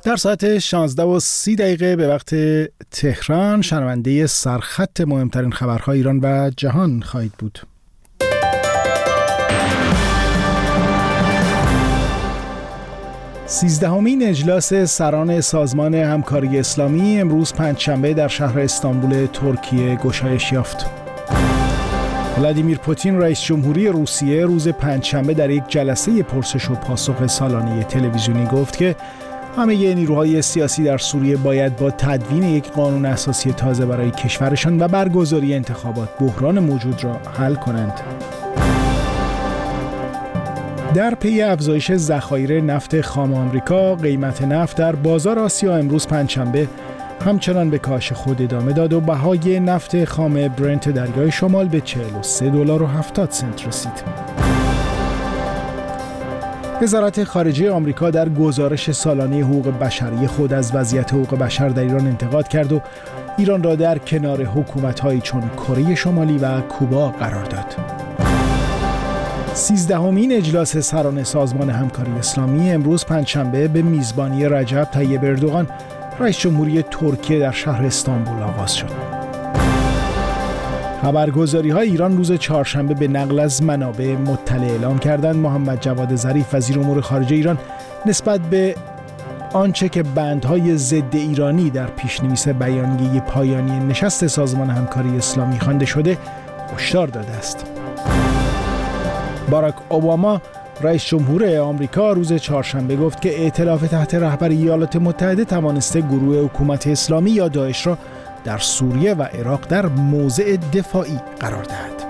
در ساعت 16:30 به وقت تهران شنونده سرخط مهمترین خبرهای ایران و جهان خواهید بود. سیزدهمین اجلاس سران سازمان همکاری اسلامی امروز پنجشنبه در شهر استانبول ترکیه گشایش یافت. ولادیمیر پوتین رئیس جمهوری روسیه روز پنجشنبه در یک جلسه پرسش و پاسخ سالانه تلویزیونی گفت که همه نیروهای سیاسی در سوریه باید با تدوین یک قانون اساسی تازه برای کشورشان و برگزاری انتخابات بحران موجود را حل کنند. در پی افزایش ذخایر نفت خام آمریکا، قیمت نفت در بازار آسیا امروز پنجشنبه همچنان به کاهش خود ادامه داد و بهای نفت خام برنت دریای شمال به $43.70 رسید. وزارت خارجه آمریکا در گزارش سالانه حقوق بشری خود از وضعیت حقوق بشر در ایران انتقاد کرد و ایران را در کنار حکومت‌هایی چون کره شمالی و کوبا قرار داد. 13مین اجلاس سران سازمان همکاری اسلامی امروز پنجشنبه به میزبانی رجب طیب اردوغان رئیس جمهوری ترکیه در شهر استانبول آغاز شد. خبرگزاری‌های ایران روز چهارشنبه به نقل از منابع مطلع اعلام کردند محمد جواد ظریف وزیر امور خارجه ایران نسبت به آنچه که بندهای ضد ایرانی در پیش‌نویس بیانیه پایانی نشست سازمان همکاری اسلامی خوانده شده هشدار داده است. باراک اوباما رئیس جمهور آمریکا روز چهارشنبه گفت که ائتلاف تحت رهبری ایالات متحده توانسته گروه حکومت اسلامی یا داعش را در سوریه و عراق در موضع دفاعی قرار دهد.